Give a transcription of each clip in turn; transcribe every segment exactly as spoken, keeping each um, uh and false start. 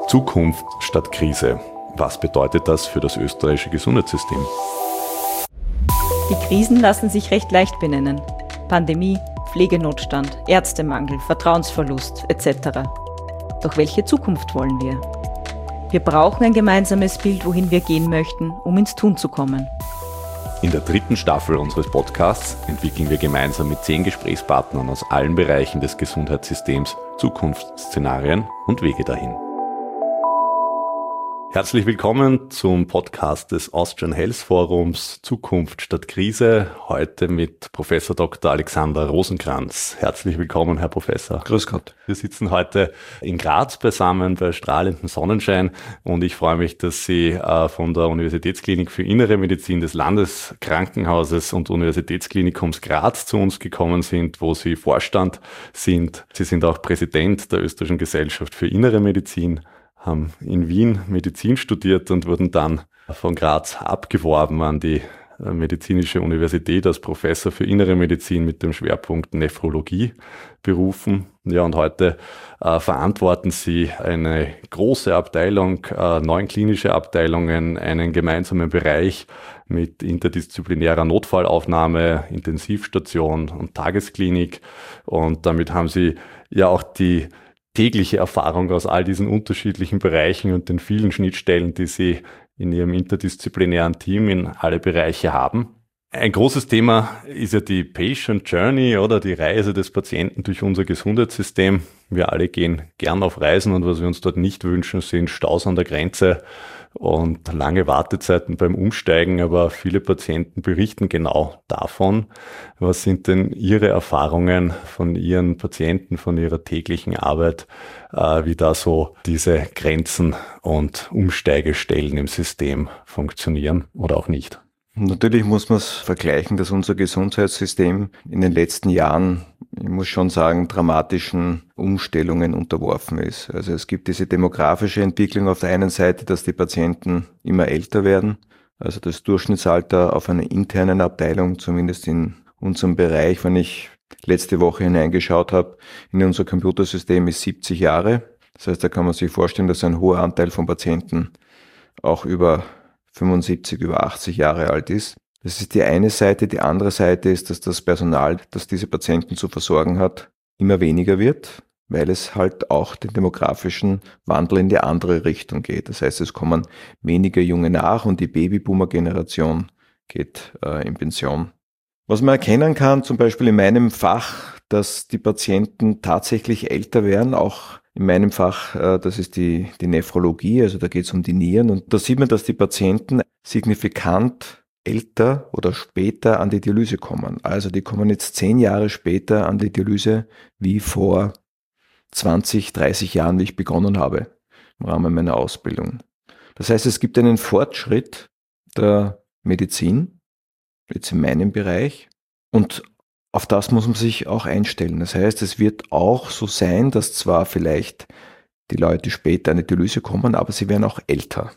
Zukunft statt Krise. Was bedeutet das für das österreichische Gesundheitssystem? Die Krisen lassen sich recht leicht benennen. Pandemie, Pflegenotstand, Ärztemangel, Vertrauensverlust et cetera. Doch welche Zukunft wollen wir? Wir brauchen ein gemeinsames Bild, wohin wir gehen möchten, um ins Tun zu kommen. In der dritten Staffel unseres Podcasts entwickeln wir gemeinsam mit zehn Gesprächspartnern aus allen Bereichen des Gesundheitssystems Zukunftsszenarien und Wege dahin. Herzlich willkommen zum Podcast des Austrian Health Forums Zukunft statt Krise. Heute mit Professor Doktor Alexander Rosenkranz. Herzlich willkommen, Herr Professor. Grüß Gott. Wir sitzen heute in Graz beisammen bei strahlendem Sonnenschein und ich freue mich, dass Sie äh, von der Universitätsklinik für Innere Medizin des Landeskrankenhauses und Universitätsklinikums Graz zu uns gekommen sind, wo Sie Vorstand sind. Sie sind auch Präsident der Österreichischen Gesellschaft für Innere Medizin, haben in Wien Medizin studiert und wurden dann von Graz abgeworben an die Medizinische Universität als Professor für Innere Medizin mit dem Schwerpunkt Nephrologie berufen. Ja, und heute äh, verantworten Sie eine große Abteilung, äh, neun klinische Abteilungen, einen gemeinsamen Bereich mit interdisziplinärer Notfallaufnahme, Intensivstation und Tagesklinik. Und damit haben Sie ja auch die tägliche Erfahrung aus all diesen unterschiedlichen Bereichen und den vielen Schnittstellen, die Sie in Ihrem interdisziplinären Team in alle Bereiche haben. Ein großes Thema ist ja die Patient Journey oder die Reise des Patienten durch unser Gesundheitssystem. Wir alle gehen gern auf Reisen und was wir uns dort nicht wünschen, sind Staus an der Grenze und lange Wartezeiten beim Umsteigen, aber viele Patienten berichten genau davon. Was sind denn Ihre Erfahrungen von Ihren Patienten, von Ihrer täglichen Arbeit, äh, wie da so diese Grenzen und Umsteigestellen im System funktionieren oder auch nicht? Natürlich muss man es vergleichen, dass unser Gesundheitssystem in den letzten Jahren, ich muss schon sagen, dramatischen Umstellungen unterworfen ist. Also es gibt diese demografische Entwicklung auf der einen Seite, dass die Patienten immer älter werden. Also das Durchschnittsalter auf einer internen Abteilung, zumindest in unserem Bereich, wenn ich letzte Woche hineingeschaut habe, in unser Computersystem ist siebzig Jahre. Das heißt, da kann man sich vorstellen, dass ein hoher Anteil von Patienten auch über fünfundsiebzig, über achtzig Jahre alt ist. Das ist die eine Seite. Die andere Seite ist, dass das Personal, das diese Patienten zu versorgen hat, immer weniger wird, weil es halt auch den demografischen Wandel in die andere Richtung geht. Das heißt, es kommen weniger Junge nach und die Babyboomer-Generation geht äh, in Pension. Was man erkennen kann, zum Beispiel in meinem Fach, dass die Patienten tatsächlich älter werden, auch in meinem Fach, das ist die, die Nephrologie, also da geht es um die Nieren. Und da sieht man, dass die Patienten signifikant älter oder später an die Dialyse kommen. Also die kommen jetzt zehn Jahre später an die Dialyse wie vor zwanzig, dreißig Jahren, wie ich begonnen habe im Rahmen meiner Ausbildung. Das heißt, es gibt einen Fortschritt der Medizin, jetzt in meinem Bereich, und auf das muss man sich auch einstellen. Das heißt, es wird auch so sein, dass zwar vielleicht die Leute später an die Dialyse kommen, aber sie werden auch älter.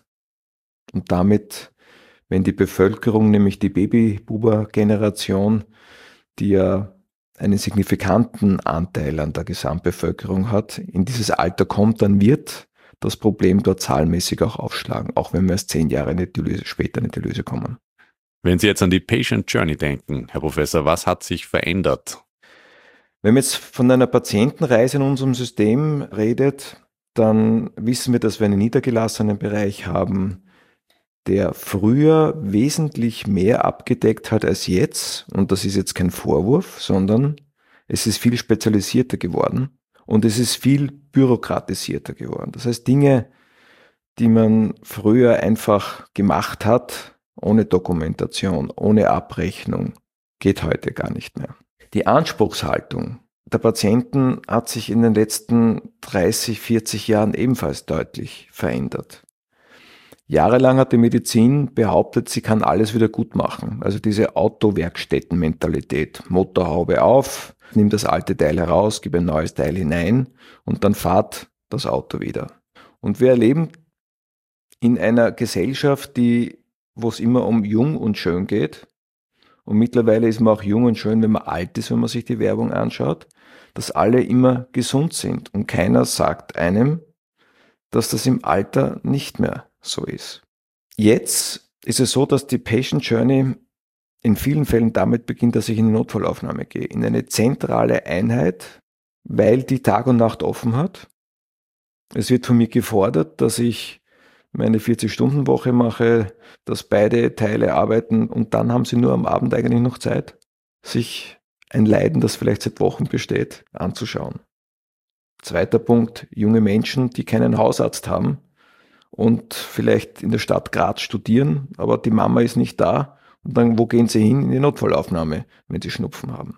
Und damit, wenn die Bevölkerung, nämlich die Babyboomer-Generation, die ja einen signifikanten Anteil an der Gesamtbevölkerung hat, in dieses Alter kommt, dann wird das Problem dort zahlenmäßig auch aufschlagen, auch wenn wir erst zehn Jahre in die Dialyse, später in die Dialyse kommen. Wenn Sie jetzt an die Patient Journey denken, Herr Professor, was hat sich verändert? Wenn man jetzt von einer Patientenreise in unserem System redet, dann wissen wir, dass wir einen niedergelassenen Bereich haben, der früher wesentlich mehr abgedeckt hat als jetzt. Und das ist jetzt kein Vorwurf, sondern es ist viel spezialisierter geworden und es ist viel bürokratisierter geworden. Das heißt, Dinge, die man früher einfach gemacht hat, ohne Dokumentation, ohne Abrechnung, geht heute gar nicht mehr. Die Anspruchshaltung der Patienten hat sich in den letzten dreißig, vierzig Jahren ebenfalls deutlich verändert. Jahrelang hat die Medizin behauptet, sie kann alles wieder gut machen. Also diese Autowerkstätten-Mentalität. Motorhaube auf, nimm das alte Teil heraus, gib ein neues Teil hinein und dann fahrt das Auto wieder. Und wir erleben in einer Gesellschaft, die wo es immer um jung und schön geht. Und mittlerweile ist man auch jung und schön, wenn man alt ist, wenn man sich die Werbung anschaut, dass alle immer gesund sind. Und keiner sagt einem, dass das im Alter nicht mehr so ist. Jetzt ist es so, dass die Patient Journey in vielen Fällen damit beginnt, dass ich in die Notfallaufnahme gehe, in eine zentrale Einheit, weil die Tag und Nacht offen hat. Es wird von mir gefordert, dass ich meine vierzig-Stunden-Woche mache, dass beide Teile arbeiten und dann haben sie nur am Abend eigentlich noch Zeit, sich ein Leiden, das vielleicht seit Wochen besteht, anzuschauen. Zweiter Punkt, junge Menschen, die keinen Hausarzt haben und vielleicht in der Stadt Graz studieren, aber die Mama ist nicht da. Und dann, wo gehen sie hin? In die Notfallaufnahme, wenn sie Schnupfen haben.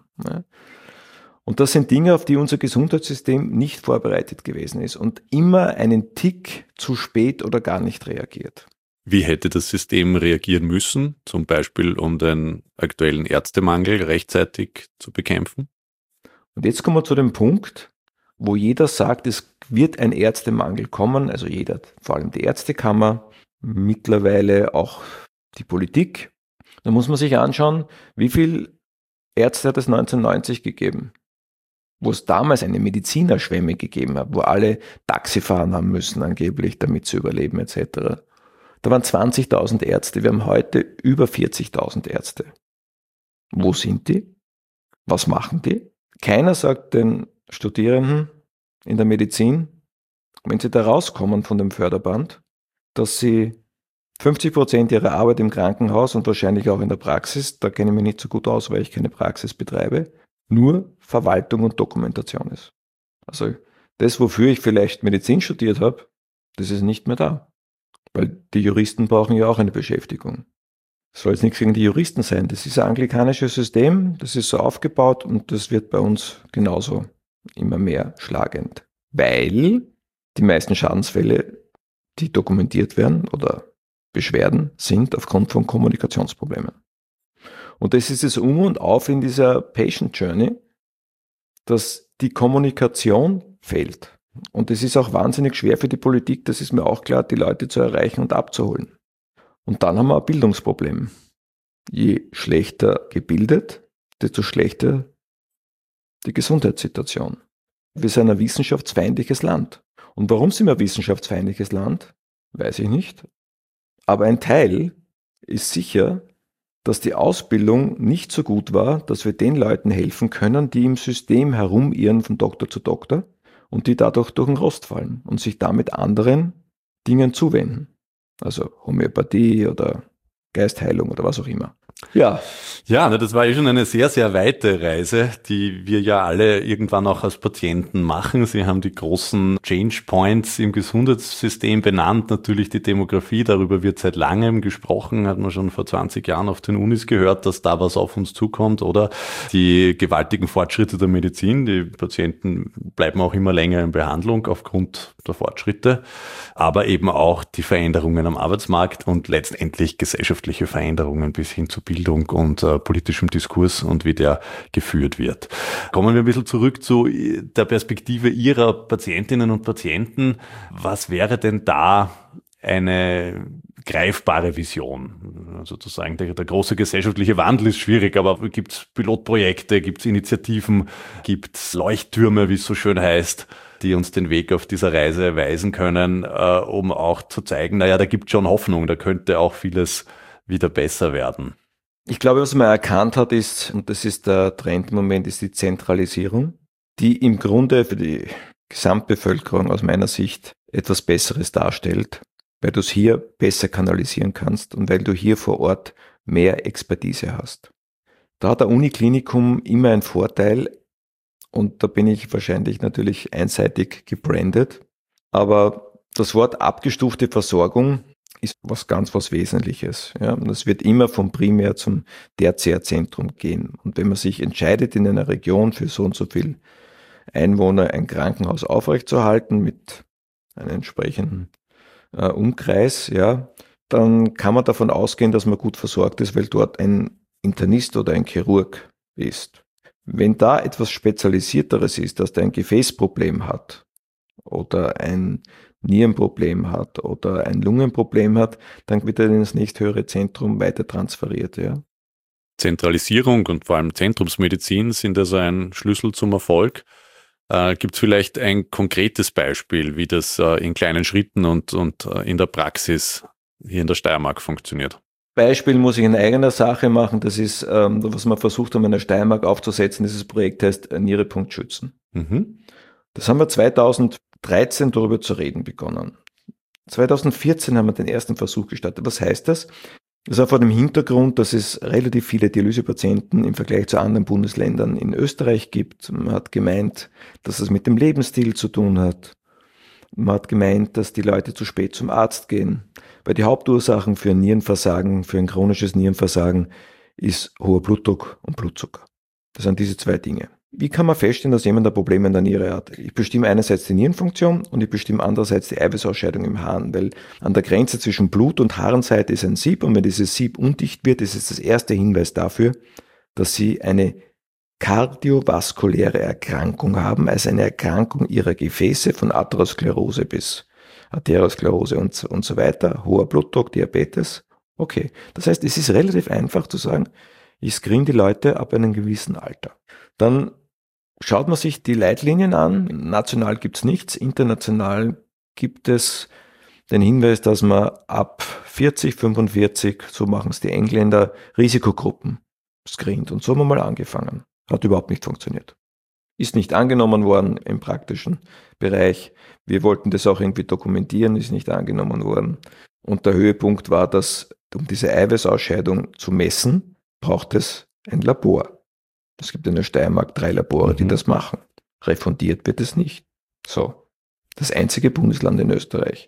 Und das sind Dinge, auf die unser Gesundheitssystem nicht vorbereitet gewesen ist und immer einen Tick zu spät oder gar nicht reagiert. Wie hätte das System reagieren müssen, zum Beispiel um den aktuellen Ärztemangel rechtzeitig zu bekämpfen? Und jetzt kommen wir zu dem Punkt, wo jeder sagt, es wird ein Ärztemangel kommen, also jeder, vor allem die Ärztekammer, mittlerweile auch die Politik. Da muss man sich anschauen, wie viele Ärzte hat es neunzehnhundertneunzig gegeben, wo es damals eine Medizinerschwemme gegeben hat, wo alle Taxi fahren haben müssen angeblich, damit sie überleben et cetera. Da waren zwanzigtausend Ärzte, wir haben heute über vierzigtausend Ärzte. Wo sind die? Was machen die? Keiner sagt den Studierenden in der Medizin, wenn sie da rauskommen von dem Förderband, dass sie fünfzig Prozent ihrer Arbeit im Krankenhaus und wahrscheinlich auch in der Praxis, da kenne ich mich nicht so gut aus, weil ich keine Praxis betreibe, nur Verwaltung und Dokumentation ist. Also das, wofür ich vielleicht Medizin studiert habe, das ist nicht mehr da. Weil die Juristen brauchen ja auch eine Beschäftigung. Das soll jetzt nichts gegen die Juristen sein. Das ist ein anglikanisches System, das ist so aufgebaut und das wird bei uns genauso immer mehr schlagend. Weil die meisten Schadensfälle, die dokumentiert werden oder Beschwerden, sind aufgrund von Kommunikationsproblemen. Und das ist das Um und Auf in dieser Patient Journey, dass die Kommunikation fehlt. Und es ist auch wahnsinnig schwer für die Politik, das ist mir auch klar, die Leute zu erreichen und abzuholen. Und dann haben wir ein Bildungsproblem. Je schlechter gebildet, desto schlechter die Gesundheitssituation. Wir sind ein wissenschaftsfeindliches Land. Und warum sind wir ein wissenschaftsfeindliches Land? Weiß ich nicht. Aber ein Teil ist sicher, dass die Ausbildung nicht so gut war, dass wir den Leuten helfen können, die im System herumirren von Doktor zu Doktor und die dadurch durch den Rost fallen und sich damit anderen Dingen zuwenden. Also Homöopathie oder Geistheilung oder was auch immer. Ja. Ja, das war ja schon eine sehr, sehr weite Reise, die wir ja alle irgendwann auch als Patienten machen. Sie haben die großen Change Points im Gesundheitssystem benannt. Natürlich die Demografie, darüber wird seit langem gesprochen, hat man schon vor zwanzig Jahren auf den Unis gehört, dass da was auf uns zukommt. Oder die gewaltigen Fortschritte der Medizin. Die Patienten bleiben auch immer länger in Behandlung aufgrund der Fortschritte. Aber eben auch die Veränderungen am Arbeitsmarkt und letztendlich gesellschaftliche Veränderungen bis hin zu Bildung und äh, politischem Diskurs und wie der geführt wird. Kommen wir ein bisschen zurück zu der Perspektive Ihrer Patientinnen und Patienten. Was wäre denn da eine greifbare Vision? Sozusagen der, der große gesellschaftliche Wandel ist schwierig, aber gibt es Pilotprojekte, gibt es Initiativen, gibt es Leuchttürme, wie es so schön heißt, die uns den Weg auf dieser Reise weisen können, äh, um auch zu zeigen, naja, da gibt es schon Hoffnung, da könnte auch vieles wieder besser werden. Ich glaube, was man erkannt hat, ist, und das ist der Trend im Moment, ist die Zentralisierung, die im Grunde für die Gesamtbevölkerung aus meiner Sicht etwas Besseres darstellt, weil du es hier besser kanalisieren kannst und weil du hier vor Ort mehr Expertise hast. Da hat der Uniklinikum immer einen Vorteil und da bin ich wahrscheinlich natürlich einseitig gebrandet, aber das Wort abgestufte Versorgung ist was ganz was Wesentliches. Ja. Und es wird immer vom Primär- zum Tertiärzentrum gehen. Und wenn man sich entscheidet, in einer Region für so und so viel Einwohner ein Krankenhaus aufrechtzuerhalten mit einem entsprechenden äh, Umkreis, ja, dann kann man davon ausgehen, dass man gut versorgt ist, weil dort ein Internist oder ein Chirurg ist. Wenn da etwas Spezialisierteres ist, dass der ein Gefäßproblem hat oder ein Nierenproblem hat oder ein Lungenproblem hat, dann wird er ins nächsthöhere Zentrum weiter transferiert. Ja. Zentralisierung und vor allem Zentrumsmedizin sind also ein Schlüssel zum Erfolg. Äh, Gibt es vielleicht ein konkretes Beispiel, wie das äh, in kleinen Schritten und, und äh, in der Praxis hier in der Steiermark funktioniert? Beispiel muss ich in eigener Sache machen. Das ist, ähm, was wir versucht haben, in der Steiermark aufzusetzen. Dieses Projekt heißt Nierepunkt schützen. Mhm. Das haben wir zweitausenddreizehn darüber zu reden begonnen. zweitausendvierzehn haben wir den ersten Versuch gestartet. Was heißt das? Das war vor dem Hintergrund, dass es relativ viele Dialysepatienten im Vergleich zu anderen Bundesländern in Österreich gibt. Man hat gemeint, dass es mit dem Lebensstil zu tun hat. Man hat gemeint, dass die Leute zu spät zum Arzt gehen. Weil die Hauptursachen für ein Nierenversagen, für ein chronisches Nierenversagen ist hoher Blutdruck und Blutzucker. Das sind diese zwei Dinge. Wie kann man feststellen, dass jemand ein Problem in der Niere hat? Ich bestimme einerseits die Nierenfunktion und ich bestimme andererseits die Eiweißausscheidung im Harn, weil an der Grenze zwischen Blut- und Harnseite ist ein Sieb und wenn dieses Sieb undicht wird, ist es das erste Hinweis dafür, dass Sie eine kardiovaskuläre Erkrankung haben, also eine Erkrankung Ihrer Gefäße von Atherosklerose bis Arteriosklerose und, und so weiter, hoher Blutdruck, Diabetes. Okay, das heißt, es ist relativ einfach zu sagen, ich screen die Leute ab einem gewissen Alter. Dann schaut man sich die Leitlinien an. National gibt es nichts, international gibt es den Hinweis, dass man ab vierzig, fünfundvierzig, so machen es die Engländer, Risikogruppen screent. Und so haben wir mal angefangen. Hat überhaupt nicht funktioniert. Ist nicht angenommen worden im praktischen Bereich. Wir wollten das auch irgendwie dokumentieren, ist nicht angenommen worden. Und der Höhepunkt war, dass um diese Eiweißausscheidung zu messen, braucht es ein Labor. Es gibt in der Steiermark drei Labore, mhm. die das machen. Refundiert wird es nicht. So. Das einzige Bundesland in Österreich.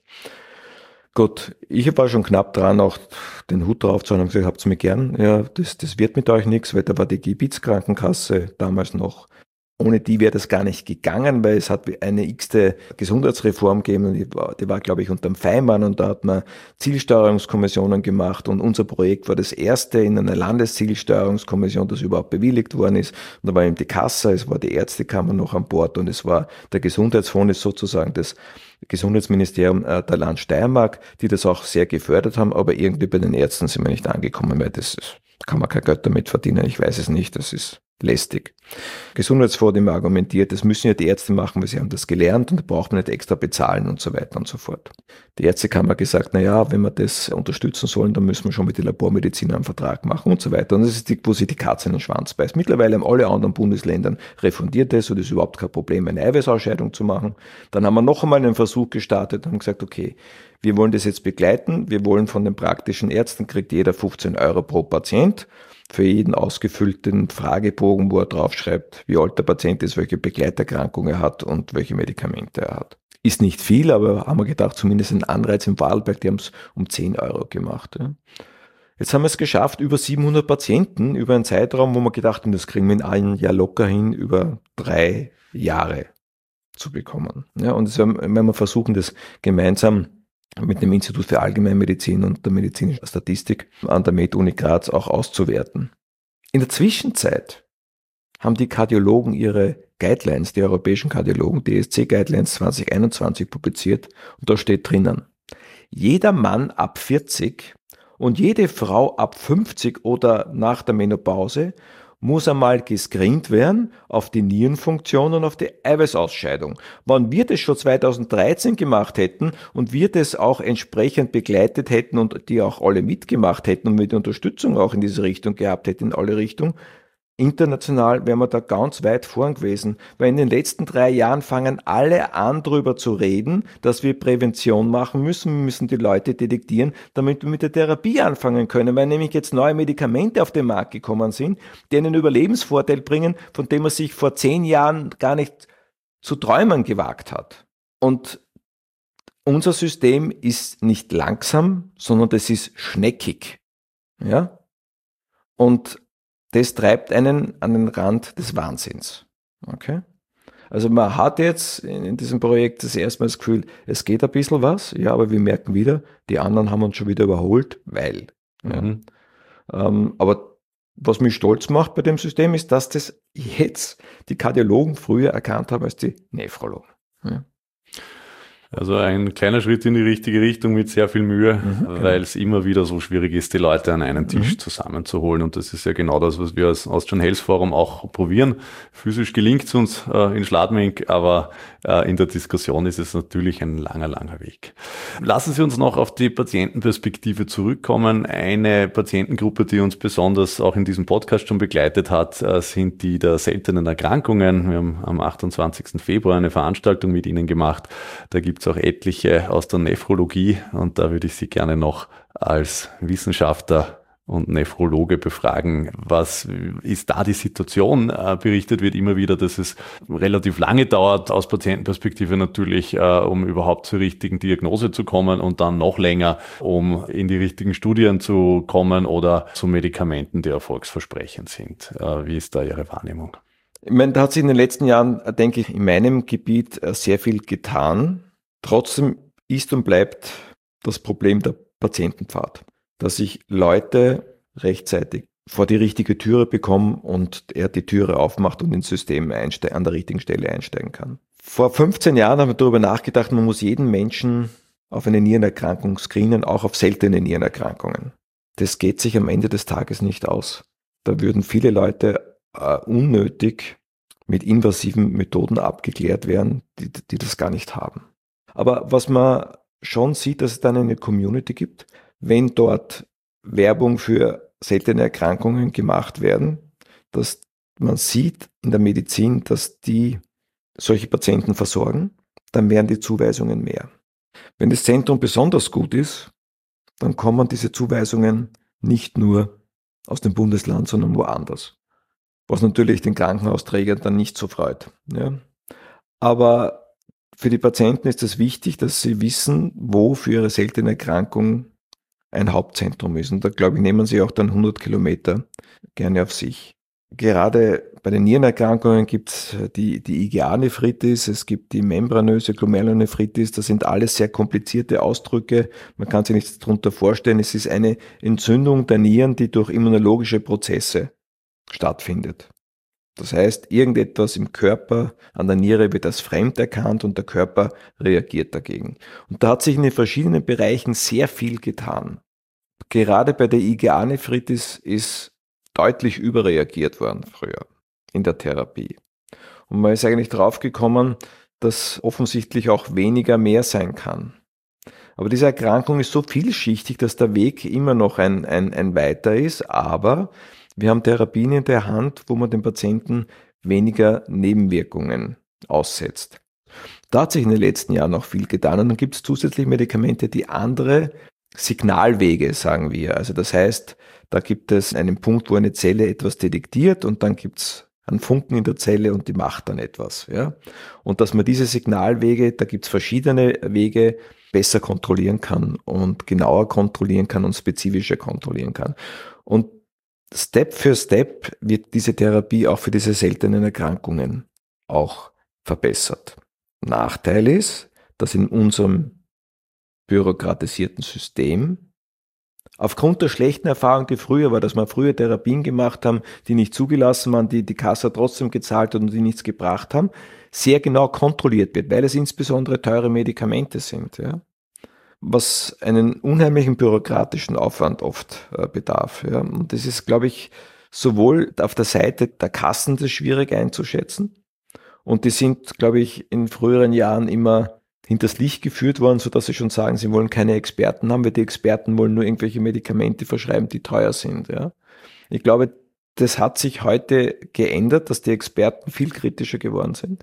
Gut, ich war schon knapp dran, auch den Hut drauf zu haben und gesagt, habt's mir gern. Ja, das, das wird mit euch nichts, weil da war die Gebietskrankenkasse damals noch. Ohne die wäre das gar nicht gegangen, weil es hat eine x-te Gesundheitsreform gegeben und die war, die war, glaube ich, unter dem Feimann und da hat man Zielsteuerungskommissionen gemacht und unser Projekt war das erste in einer Landeszielsteuerungskommission, das überhaupt bewilligt worden ist. Und da war eben die Kasse, es war die Ärztekammer noch an Bord und es war der Gesundheitsfonds, ist sozusagen das Gesundheitsministerium der Land Steiermark, die das auch sehr gefördert haben, aber irgendwie bei den Ärzten sind wir nicht angekommen, weil das ist, kann man kein Geld damit verdienen, ich weiß es nicht, das ist lästig. Gesundheitsfonds immer argumentiert, das müssen ja die Ärzte machen, weil sie haben das gelernt und da braucht man nicht extra bezahlen und so weiter und so fort. Die Ärztekammer hat gesagt, na ja, wenn wir das unterstützen sollen, dann müssen wir schon mit den Labormedizinern einen Vertrag machen und so weiter. Und das ist die, wo sich die Katze in den Schwanz beißt. Mittlerweile haben alle anderen Bundesländern refundiert das und es ist überhaupt kein Problem, eine Eiweißausscheidung zu machen. Dann haben wir noch einmal einen Versuch gestartet und haben gesagt, okay, wir wollen das jetzt begleiten, wir wollen von den praktischen Ärzten, kriegt jeder fünfzehn Euro pro Patient, für jeden ausgefüllten Fragebogen, wo er draufschreibt, wie alt der Patient ist, welche Begleiterkrankungen er hat und welche Medikamente er hat. Ist nicht viel, aber haben wir gedacht, zumindest ein Anreiz im Vorarlberg, die haben es um zehn Euro gemacht. Ja. Jetzt haben wir es geschafft, über siebenhundert Patienten über einen Zeitraum, wo wir gedacht haben, das kriegen wir in einem Jahr locker hin, über drei Jahre zu bekommen. Ja, und das werden wir versuchen, das gemeinsam mit dem Institut für Allgemeinmedizin und der medizinischen Statistik an der Med-Uni Graz auch auszuwerten. In der Zwischenzeit haben die Kardiologen ihre Guidelines, die europäischen Kardiologen, die E S C-Guidelines zwanzig einundzwanzig publiziert und da steht drinnen, jeder Mann ab vierzig und jede Frau ab fünfzig oder nach der Menopause muss einmal gescreent werden auf die Nierenfunktion und auf die Eiweißausscheidung. Wenn wir das schon zweitausenddreizehn gemacht hätten und wir das auch entsprechend begleitet hätten und die auch alle mitgemacht hätten und mit Unterstützung auch in diese Richtung gehabt hätten, in alle Richtungen, international wären wir da ganz weit vorn gewesen, weil in den letzten drei Jahren fangen alle an, darüber zu reden, dass wir Prävention machen müssen. Wir müssen die Leute detektieren, damit wir mit der Therapie anfangen können, weil nämlich jetzt neue Medikamente auf den Markt gekommen sind, die einen Überlebensvorteil bringen, von dem man sich vor zehn Jahren gar nicht zu träumen gewagt hat. Und unser System ist nicht langsam, sondern das ist schneckig. Ja? Und das treibt einen an den Rand des Wahnsinns. Okay? Also man hat jetzt in diesem Projekt das erste Mal das Gefühl, es geht ein bisschen was, ja, aber wir merken wieder, die anderen haben uns schon wieder überholt, weil. Mhm. Ja. Ähm, aber was mich stolz macht bei dem System ist, dass das jetzt die Kardiologen früher erkannt haben als die Nephrologen. Ja. Also ein kleiner Schritt in die richtige Richtung mit sehr viel Mühe, mhm, genau. weil es immer wieder so schwierig ist, die Leute an einen Tisch mhm. zusammenzuholen. Und das ist ja genau das, was wir als Austrian Health Forum auch probieren. Physisch gelingt es uns äh, in Schladming, aber äh, in der Diskussion ist es natürlich ein langer, langer Weg. Lassen Sie uns noch auf die Patientenperspektive zurückkommen. Eine Patientengruppe, die uns besonders auch in diesem Podcast schon begleitet hat, äh, sind die der seltenen Erkrankungen. Wir haben am achtundzwanzigsten Februar eine Veranstaltung mit Ihnen gemacht. Da gibt es auch etliche aus der Nephrologie und da würde ich Sie gerne noch als Wissenschaftler und Nephrologe befragen. Was ist da die Situation? Berichtet wird immer wieder, dass es relativ lange dauert, aus Patientenperspektive natürlich, um überhaupt zur richtigen Diagnose zu kommen und dann noch länger, um in die richtigen Studien zu kommen oder zu Medikamenten, die erfolgsversprechend sind. Wie ist da Ihre Wahrnehmung? Ich meine, da hat sich in den letzten Jahren, denke ich, in meinem Gebiet sehr viel getan. Trotzdem ist und bleibt das Problem der Patientenpfad, dass ich Leute rechtzeitig vor die richtige Türe bekomme und er die Türe aufmacht und ins System einste- an der richtigen Stelle einsteigen kann. Vor fünfzehn Jahren haben wir darüber nachgedacht, man muss jeden Menschen auf eine Nierenerkrankung screenen, auch auf seltene Nierenerkrankungen. Das geht sich am Ende des Tages nicht aus. Da würden viele Leute äh, unnötig mit invasiven Methoden abgeklärt werden, die, die das gar nicht haben. Aber was man schon sieht, dass es dann eine Community gibt, wenn dort Werbung für seltene Erkrankungen gemacht werden, dass man sieht in der Medizin, dass die solche Patienten versorgen, dann werden die Zuweisungen mehr. Wenn das Zentrum besonders gut ist, dann kommen diese Zuweisungen nicht nur aus dem Bundesland, sondern woanders. Was natürlich den Krankenhausträger dann nicht so freut. Ja. Aber für die Patienten ist es wichtig, dass sie wissen, wo für ihre seltene Erkrankung ein Hauptzentrum ist. Und da, glaube ich, nehmen sie auch dann hundert Kilometer gerne auf sich. Gerade bei den Nierenerkrankungen gibt es die, die I G A-Nephritis, es gibt die membranöse Glomerulonephritis, das sind alles sehr komplizierte Ausdrücke. Man kann sich nichts darunter vorstellen. Es ist eine Entzündung der Nieren, die durch immunologische Prozesse stattfindet. Das heißt, irgendetwas im Körper an der Niere wird als fremd erkannt und der Körper reagiert dagegen. Und da hat sich in den verschiedenen Bereichen sehr viel getan. Gerade bei der I G A-Nephritis ist deutlich überreagiert worden früher in der Therapie. Und man ist eigentlich draufgekommen, dass offensichtlich auch weniger mehr sein kann. Aber diese Erkrankung ist so vielschichtig, dass der Weg immer noch ein, ein, ein weiter ist, aber wir haben Therapien in der Hand, wo man den Patienten weniger Nebenwirkungen aussetzt. Da hat sich in den letzten Jahren auch viel getan und dann gibt es zusätzlich Medikamente, die andere Signalwege, sagen wir. Also das heißt, da gibt es einen Punkt, wo eine Zelle etwas detektiert und dann gibt es einen Funken in der Zelle und die macht dann etwas. Ja? Und dass man diese Signalwege, da gibt es verschiedene Wege, besser kontrollieren kann und genauer kontrollieren kann und spezifischer kontrollieren kann. Und Step für Step wird diese Therapie auch für diese seltenen Erkrankungen auch verbessert. Nachteil ist, dass in unserem bürokratisierten System aufgrund der schlechten Erfahrung, die früher war, dass wir früher Therapien gemacht haben, die nicht zugelassen waren, die die Kasse trotzdem gezahlt hat und die nichts gebracht haben, sehr genau kontrolliert wird, weil es insbesondere teure Medikamente sind, ja. Was einen unheimlichen bürokratischen Aufwand oft äh, bedarf. Ja. Und das ist, glaube ich, sowohl auf der Seite der Kassen das schwierig einzuschätzen und die sind, glaube ich, in früheren Jahren immer hinters Licht geführt worden, sodass sie schon sagen, sie wollen keine Experten haben, weil die Experten wollen nur irgendwelche Medikamente verschreiben, die teuer sind. Ja. Ich glaube, das hat sich heute geändert, dass die Experten viel kritischer geworden sind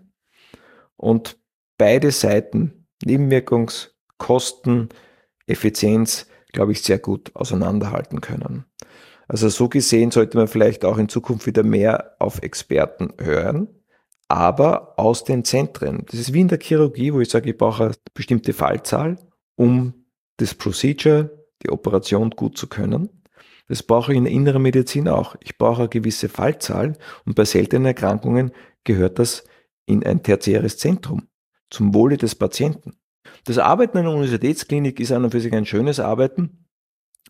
und beide Seiten, Nebenwirkungs- Kosten, Effizienz, glaube ich, sehr gut auseinanderhalten können. Also so gesehen sollte man vielleicht auch in Zukunft wieder mehr auf Experten hören, aber aus den Zentren. Das ist wie in der Chirurgie, wo ich sage, ich brauche eine bestimmte Fallzahl, um das Procedure, die Operation gut zu können. Das brauche ich in der inneren Medizin auch. Ich brauche eine gewisse Fallzahl und bei seltenen Erkrankungen gehört das in ein tertiäres Zentrum zum Wohle des Patienten. Das Arbeiten in einer Universitätsklinik ist an und für sich ein schönes Arbeiten,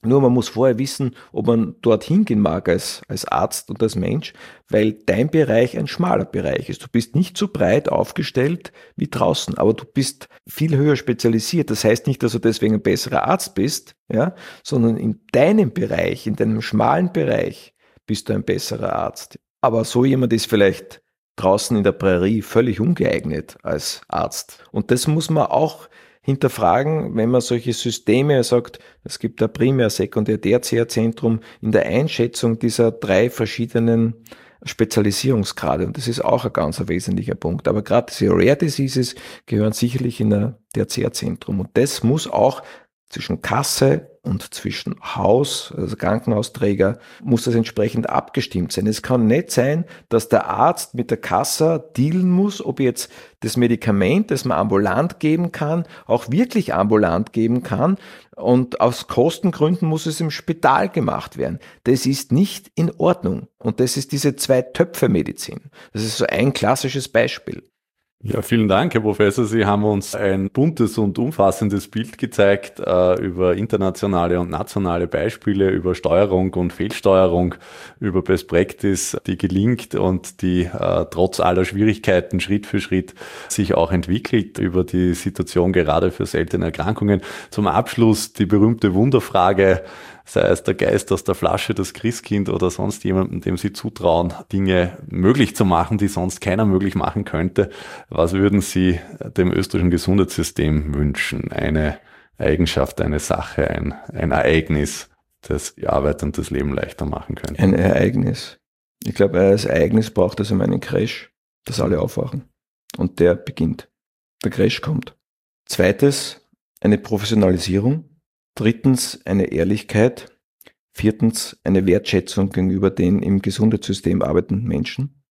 Nur man muss vorher wissen, ob man dorthin gehen mag als, als Arzt und als Mensch, weil dein Bereich ein schmaler Bereich ist. Du bist nicht so breit aufgestellt wie draußen, aber du bist viel höher spezialisiert. Das heißt nicht, dass du deswegen ein besserer Arzt bist, ja, sondern in deinem Bereich, in deinem schmalen Bereich bist du ein besserer Arzt. Aber so jemand ist vielleicht draußen in der Prärie völlig ungeeignet als Arzt. Und das muss man auch hinterfragen, wenn man solche Systeme sagt, es gibt ein Primär-, Sekundär-, Tertiärzentrum in der Einschätzung dieser drei verschiedenen Spezialisierungsgrade. Und das ist auch ein ganz ein wesentlicher Punkt. Aber gerade diese Rare Diseases gehören sicherlich in ein Tertiärzentrum. Und das muss auch zwischen Kasse und zwischen Haus, also Krankenhausträger, muss das entsprechend abgestimmt sein. Es kann nicht sein, dass der Arzt mit der Kasse dealen muss, ob jetzt das Medikament, das man ambulant geben kann, auch wirklich ambulant geben kann, und aus Kostengründen muss es im Spital gemacht werden. Das ist nicht in Ordnung. Und das ist diese Zwei-Töpfe-Medizin. Das ist so ein klassisches Beispiel. Ja, vielen Dank, Herr Professor. Sie haben uns ein buntes und umfassendes Bild gezeigt äh, über internationale und nationale Beispiele, über Steuerung und Fehlsteuerung, über Best Practice, die gelingt und die äh, trotz aller Schwierigkeiten Schritt für Schritt sich auch entwickelt, über die Situation gerade für seltene Erkrankungen. Zum Abschluss die berühmte Wunderfrage: Sei es der Geist aus der Flasche, das Christkind oder sonst jemandem, dem Sie zutrauen, Dinge möglich zu machen, die sonst keiner möglich machen könnte. Was würden Sie dem österreichischen Gesundheitssystem wünschen? Eine Eigenschaft, eine Sache, ein, ein Ereignis, das die Arbeit und das Leben leichter machen könnte? Ein Ereignis. Ich glaube, als Ereignis braucht es einmal einen Crash, dass alle aufwachen. Und der beginnt. Der Crash kommt. Zweites, eine Professionalisierung. Drittens, eine Ehrlichkeit. Viertens, eine Wertschätzung gegenüber den im Gesundheitssystem arbeitenden Menschen.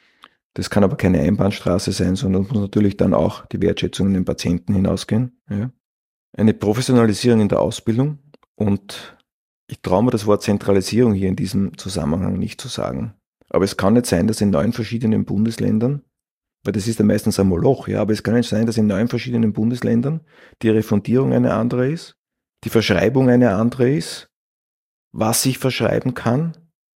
Das kann aber keine Einbahnstraße sein, sondern muss natürlich dann auch die Wertschätzung in den Patienten hinausgehen. Ja. Eine Professionalisierung in der Ausbildung, und ich traue mir das Wort Zentralisierung hier in diesem Zusammenhang nicht zu sagen. Aber es kann nicht sein, dass in neun verschiedenen Bundesländern, weil das ist ja meistens ein Moloch, ja, aber es kann nicht sein, dass in neun verschiedenen Bundesländern die Refundierung eine andere ist, die Verschreibung eine andere ist, was ich verschreiben kann,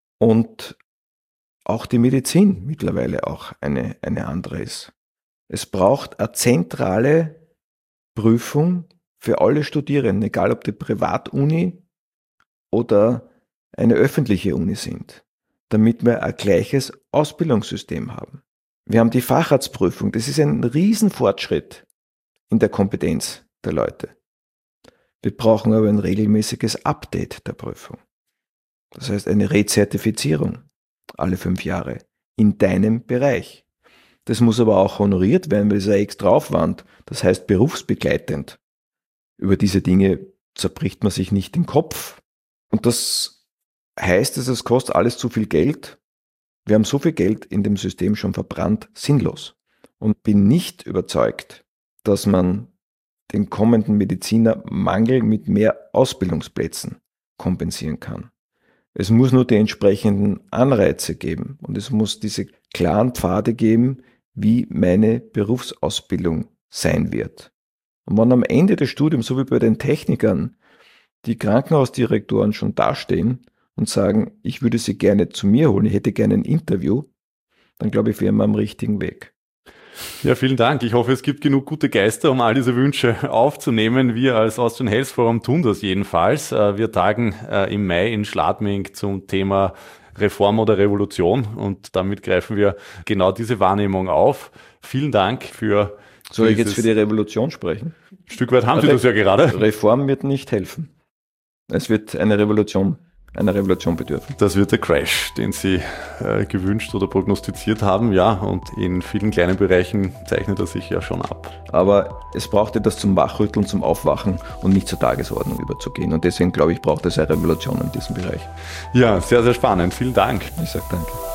und auch die Medizin mittlerweile auch eine, eine andere ist. Es braucht eine zentrale Prüfung für alle Studierenden, egal ob die Privatuni oder eine öffentliche Uni sind, damit wir ein gleiches Ausbildungssystem haben. Wir haben die Facharztprüfung, das ist ein Riesenfortschritt in der Kompetenz der Leute. Wir brauchen aber ein regelmäßiges Update der Prüfung. Das heißt eine Rezertifizierung alle fünf Jahre in deinem Bereich. Das muss aber auch honoriert werden, weil es ein extra Aufwand, das heißt berufsbegleitend. Über diese Dinge zerbricht man sich nicht den Kopf. Und das heißt, dass es kostet alles zu viel Geld. Wir haben so viel Geld in dem System schon verbrannt, sinnlos. Und bin nicht überzeugt, dass man den kommenden Medizinermangel mit mehr Ausbildungsplätzen kompensieren kann. Es muss nur die entsprechenden Anreize geben und es muss diese klaren Pfade geben, wie meine Berufsausbildung sein wird. Und wenn am Ende des Studiums, so wie bei den Technikern, die Krankenhausdirektoren schon dastehen und sagen, ich würde sie gerne zu mir holen, ich hätte gerne ein Interview, dann glaube ich, wären wir am richtigen Weg. Ja, vielen Dank. Ich hoffe, es gibt genug gute Geister, um all diese Wünsche aufzunehmen. Wir als Austrian Health Forum tun das jedenfalls. Wir tagen im Mai in Schladming zum Thema Reform oder Revolution und damit greifen wir genau diese Wahrnehmung auf. Vielen Dank für... Soll ich jetzt für die Revolution sprechen? Ein Stück weit haben Sie das ja gerade. Reform wird nicht helfen. Es wird eine Revolution einer Revolution bedürfen. Das wird der Crash, den Sie äh, gewünscht oder prognostiziert haben, ja, und in vielen kleinen Bereichen zeichnet er sich ja schon ab. Aber es braucht etwas zum Wachrütteln, zum Aufwachen und nicht zur Tagesordnung überzugehen. Und deswegen, glaube ich, braucht es eine Revolution in diesem Bereich. Ja, sehr, sehr spannend. Vielen Dank. Ich sage danke.